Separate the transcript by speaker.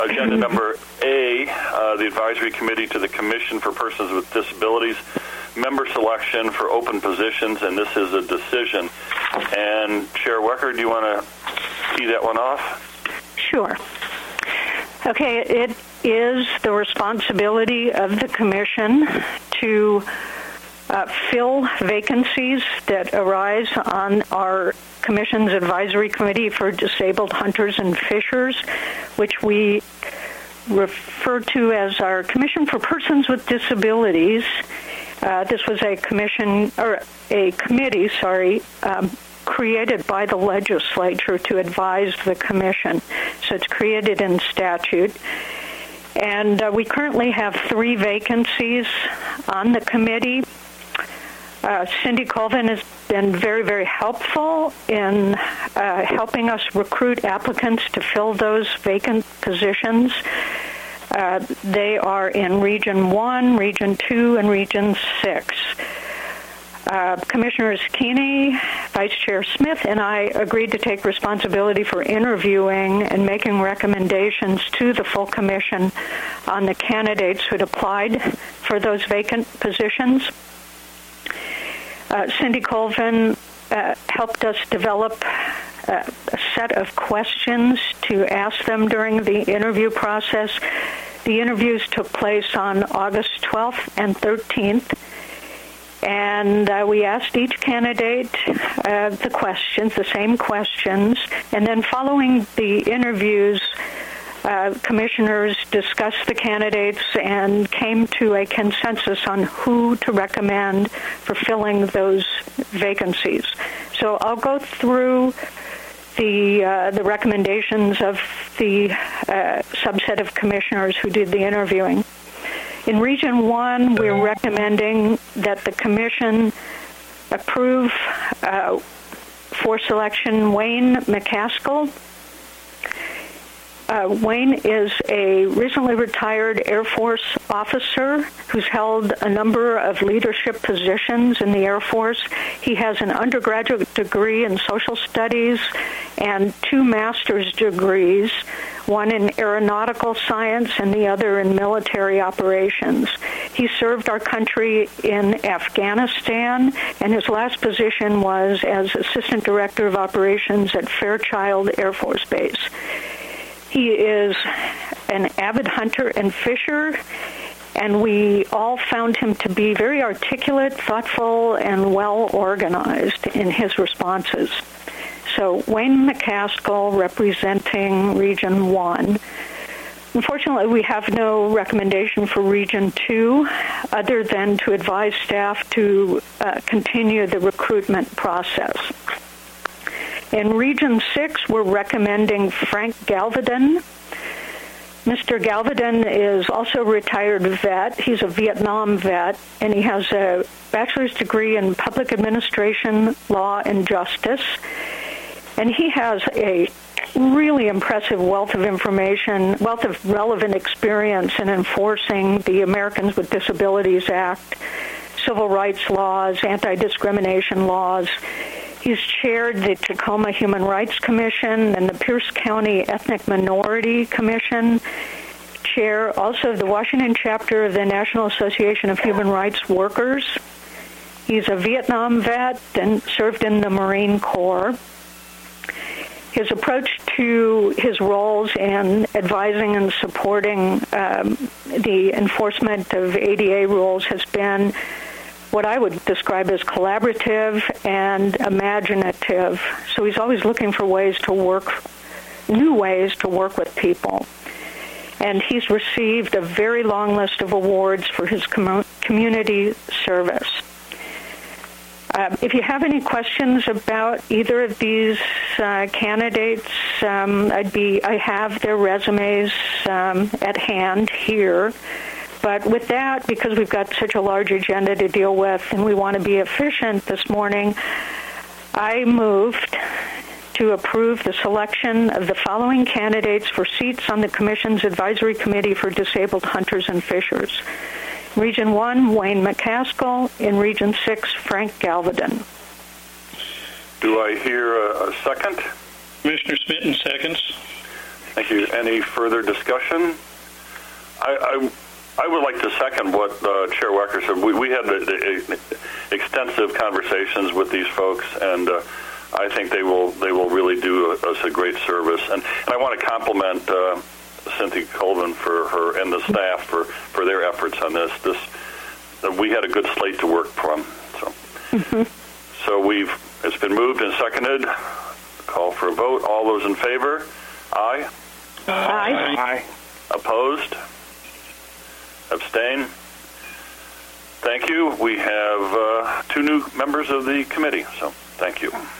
Speaker 1: Agenda number A, the Advisory Committee to the Commission for Persons with Disabilities, member selection for open positions, and this is a decision. And Chair Wecker, do you want to tee that one off?
Speaker 2: Sure. Okay, it is the responsibility of the Commission to fill vacancies that arise on our Commission's Advisory Committee for Disabled Hunters and Fishers, which we refer to as our Commission for Persons with Disabilities. This was a committee, created by the legislature to advise the Commission. So it's created in statute. And we currently have 3 vacancies on the committee. Cindy Colvin has been very, very helpful in helping us recruit applicants to fill those vacant positions. They are in Region 1, Region 2, and Region 6. Commissioners Keeney, Vice Chair Smith, and I agreed to take responsibility for interviewing and making recommendations to the full Commission on the candidates who had applied for those vacant positions. Cindy Colvin helped us develop a set of questions to ask them during the interview process. The interviews took place on August 12th and 13th. And we asked each candidate the same questions. And then following the interviews, commissioners discussed the candidates and came to a consensus on who to recommend for filling those vacancies. So I'll go through the recommendations of the subset of commissioners who did the interviewing. In Region 1, we're recommending that the Commission approve for selection Wayne McCaskill. Wayne is a recently retired Air Force officer who's held a number of leadership positions in the Air Force. He has an undergraduate degree in social studies and 2 master's degrees, one in aeronautical science and the other in military operations. He served our country in Afghanistan, and his last position was as Assistant Director of Operations at Fairchild Air Force Base. He is an avid hunter and fisher, and we all found him to be very articulate, thoughtful, and well-organized in his responses. So Wayne McCaskill, representing Region 1. Unfortunately, we have no recommendation for Region 2 other than to advise staff to continue the recruitment process. In Region 6, we're recommending Frank Galvedon. Mr. Galvedon is also a retired vet. He's a Vietnam vet, and he has a bachelor's degree in public administration, law, and justice. And he has a really impressive wealth of relevant experience in enforcing the Americans with Disabilities Act, civil rights laws, anti-discrimination laws. He's chaired the Tacoma Human Rights Commission and the Pierce County Ethnic Minority Commission, chair also of the Washington chapter of the National Association of Human Rights Workers. He's a Vietnam vet and served in the Marine Corps. His approach to his roles in advising and supporting the enforcement of ADA rules has been what I would describe as collaborative and imaginative. So he's always looking for new ways to work with people. And he's received a very long list of awards for his community service. If you have any questions about either of these candidates, I have their resumes at hand here. But with that, because we've got such a large agenda to deal with and we want to be efficient this morning, I moved to approve the selection of the following candidates for seats on the Commission's Advisory Committee for Disabled Hunters and Fishers. Region 1, Wayne McCaskill. In Region 6, Frank Galvedon.
Speaker 1: Do I hear a second?
Speaker 3: Commissioner Smitten seconds.
Speaker 1: Thank you. Any further discussion? I would like to second what Chair Wecker said. We had extensive conversations with these folks, and I think they will really do us a great service. And I want to compliment Cynthia Colvin for her and the staff for their efforts on this. We had a good slate to work from. So it's been moved and seconded. Call for a vote. All those in favor? Aye.
Speaker 2: Aye.
Speaker 1: Opposed? Abstain? Thank you. We have 2 new members of the committee, so thank you.